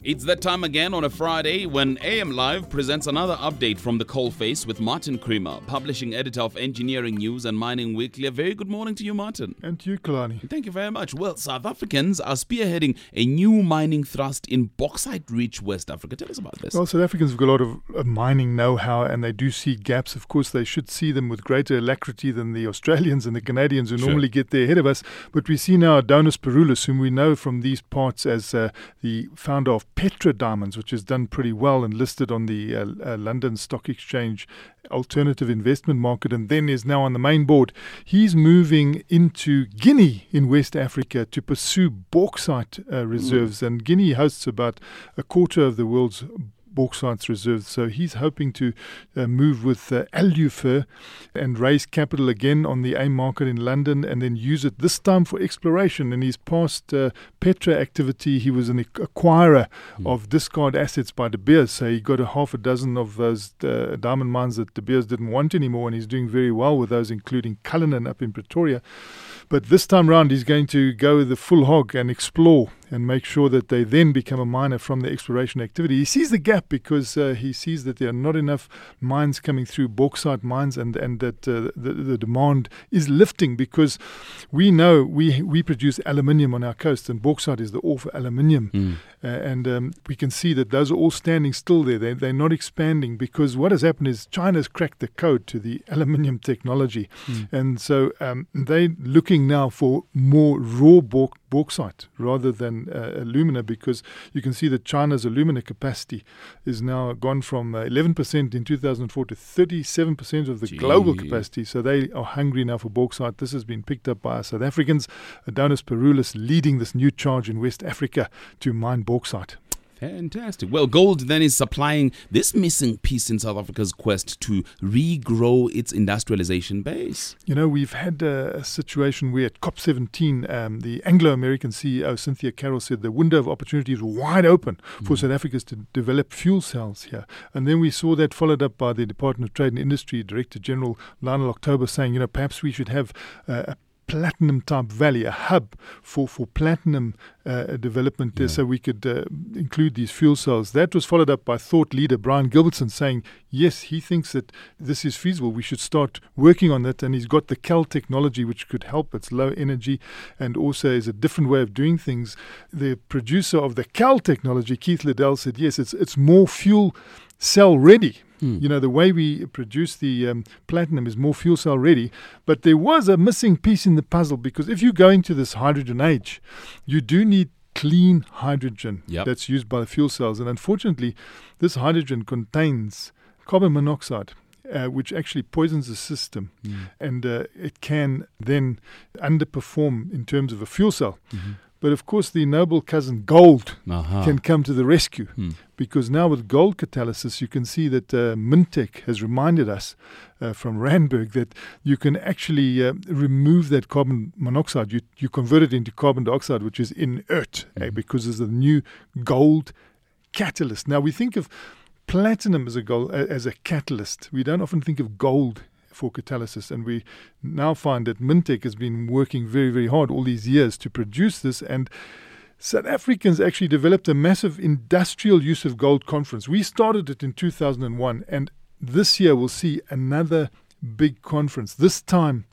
It's that time again on a Friday when AM Live presents another update from the coalface with Martin Creamer, publishing editor of Engineering News and Mining Weekly. A very good morning to you, Martin. And to you, Kalani. Thank you very much. Well, South Africans are spearheading a new mining thrust in Bauxite-rich West Africa. Tell us about this. Well, South Africans have got a lot of mining know-how, and they do see gaps. Of course, they should see them with greater alacrity than the Australians and the Canadians who normally get there ahead of us. But we see now Adonis Peroulis, whom we know from these parts as the founder of Petra Diamonds, which has done pretty well and listed on the London Stock Exchange alternative investment market, and then is now on the main board. He's moving into Guinea in West Africa to pursue bauxite reserves, and Guinea hosts about a quarter of the world's bauxite reserves. So he's hoping to move with Alufer and raise capital again on the AIM market in London, and then use it this time for exploration. In his past Petra activity, he was an acquirer of discard assets by De Beers. So he got a half a dozen of those diamond mines that De Beers didn't want anymore, and he's doing very well with those, including Cullinan up in Pretoria. But this time round, he's going to go the full hog and explore and make sure that they then become a miner from the exploration activity. He sees the gap because he sees that there are not enough mines coming through, bauxite mines, and that the demand is lifting, because we know we produce aluminium on our coast, and bauxite is the ore for aluminium. And we can see that those are all standing still there. They're not expanding, because what has happened is China's cracked the code to the aluminium technology. And so they're looking now for more raw bauxite rather than alumina, because you can see that China's alumina capacity is now gone from 11% in 2004 to 37% of the global capacity. So they are hungry now for bauxite. This has been picked up by our South Africans. Adonis Peroulis leading this new charge in West Africa to mine bauxite. Fantastic. Well, gold then is supplying this missing piece in South Africa's quest to regrow its industrialization base. You know, we've had a situation where at COP17, the Anglo-American CEO, Cynthia Carroll, said the window of opportunity is wide open for South Africa to develop fuel cells here. And then we saw that followed up by the Department of Trade and Industry Director General Lionel October saying, perhaps we should have a platinum type valley, a hub for platinum development, so we could include these fuel cells. That was followed up by thought leader Brian Gilbertson saying, yes, he thinks that this is feasible. We should start working on that. And he's got the CAL technology, which could help. It's low energy and also is a different way of doing things. The producer of the CAL technology, Keith Liddell, said, yes, it's more fuel cell ready. The way we produce the platinum is more fuel cell ready. But there was a missing piece in the puzzle, because if you go into this hydrogen age, you do need clean hydrogen that's used by the fuel cells. And unfortunately, this hydrogen contains carbon monoxide, which actually poisons the system. And it can then underperform in terms of a fuel cell. But of course, the noble cousin gold can come to the rescue, because now with gold catalysis, you can see that Mintech has reminded us from Randburg that you can actually remove that carbon monoxide. You convert it into carbon dioxide, which is inert, because it's a new gold catalyst. Now, we think of platinum as a catalyst. We don't often think of gold for catalysis, and we now find that Mintech has been working very, very hard all these years to produce this, and South Africans actually developed a massive industrial use of gold conference. We started it in 2001, and this year we'll see another big conference, this time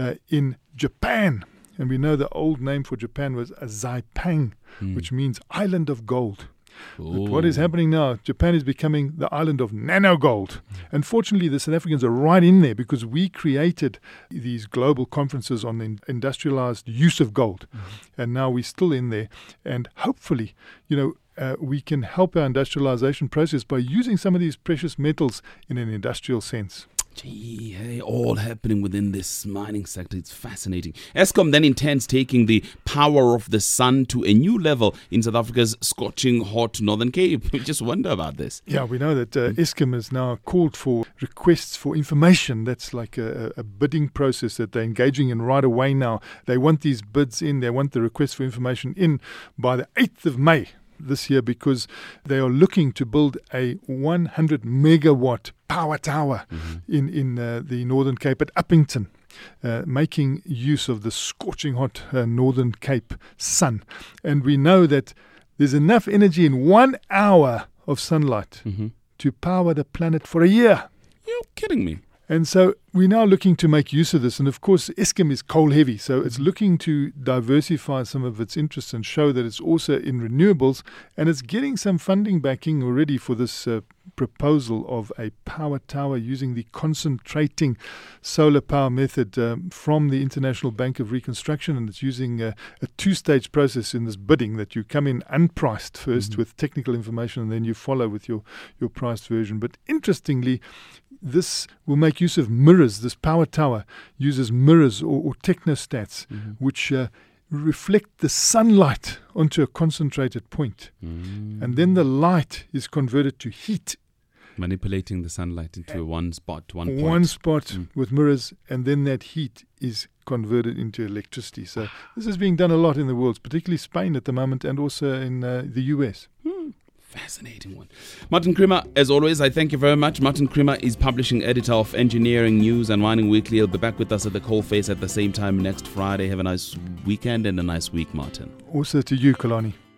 in Japan. And we know the old name for Japan was Saipang, which means island of gold. But what is happening now? Japan is becoming the island of nano gold. Unfortunately, the South Africans are right in there, because we created these global conferences on the industrialized use of gold. And now we're still in there. And hopefully, we can help our industrialization process by using some of these precious metals in an industrial sense. Gee, hey, all happening within this mining sector. It's fascinating. Eskom then intends taking the power of the sun to a new level in South Africa's scorching hot Northern Cape. We just wonder about this. Yeah, we know that Eskom has now called for requests for information. That's like a bidding process that they're engaging in right away now. They want these bids in. They want the request for information in by the 8th of May. This year, because they are looking to build a 100 megawatt power tower in the Northern Cape at Uppington, making use of the scorching hot Northern Cape sun. And we know that there's enough energy in 1 hour of sunlight to power the planet for a year. You're kidding me. And so we're now looking to make use of this. And of course, Eskom is coal heavy. So it's looking to diversify some of its interests and show that it's also in renewables. And it's getting some funding backing already for this proposal of a power tower using the concentrating solar power method from the International Bank of Reconstruction. And it's using a two-stage process in this bidding that you come in unpriced first with technical information and then you follow with your priced version. But interestingly, this will make use of mirrors. This power tower uses mirrors or technostats, which reflect the sunlight onto a concentrated point. And then the light is converted to heat. Manipulating the sunlight into one spot, one point. One spot with mirrors, and then that heat is converted into electricity. So this is being done a lot in the world, particularly Spain at the moment and also in the US. Fascinating one. Martin Creamer, as always, I thank you very much. Martin Creamer is publishing editor of Engineering News and Mining Weekly. He'll be back with us at the Coalface at the same time next Friday. Have a nice weekend and a nice week, Martin. Also to you, Kalani.